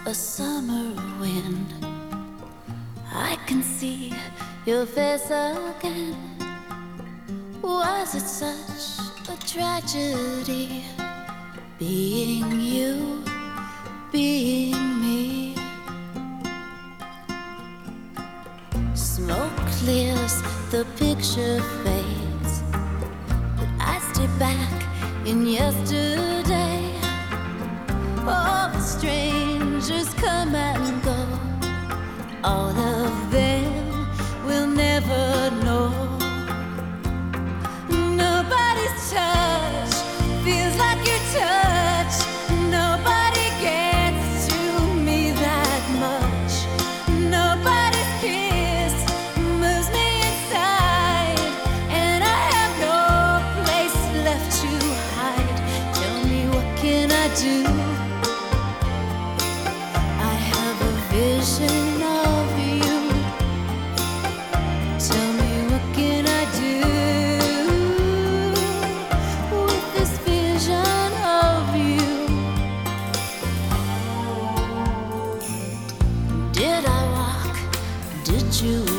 a summer wind. I can see your face again. Was it such a tragedy being you, being me? Smoke clears, the picture fades, but I stay back in yesterday. All the strangers come and go, all of them will never know. Nobody's touch feels like your touch. Nobody gets to me that much. Nobody's kiss moves me inside, and I have no place left to hide. Tell me, what can I do? I have a vision of you. Tell me, what can I do with this vision of you? Did I walk? Did you